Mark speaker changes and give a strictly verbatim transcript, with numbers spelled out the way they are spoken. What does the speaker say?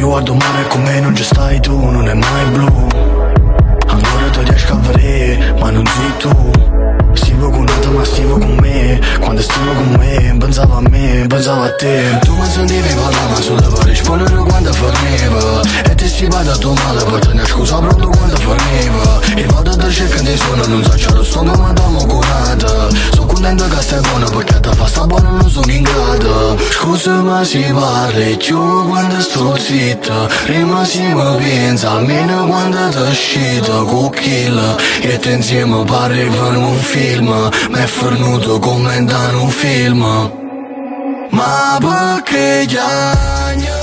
Speaker 1: io guardo mare con me non ci stai tu, non è mai blu. Ancora ti riesco a vedere, ma non sei tu. Stivo con un'altra ma stivo con me. Quando stivo con me, pensavo a me, pensavo a te. Tu mi sentivi parlare ma solo per rispondere quando forniva. E ti stiva da tu male per tenere scusa pronto quando forniva. E vado da cercare di suono, non so c'è lo stomaco ma t'amo curata. Sono contento che stai buono perché ti fa sta buona non sono in grado. Scusa ma si parli più quando sto zitto. Prima si mi pensa almeno quando ti uscito con kill. E te insieme parevano un film. Ma è fornuto come in un film. Ma perché chiagna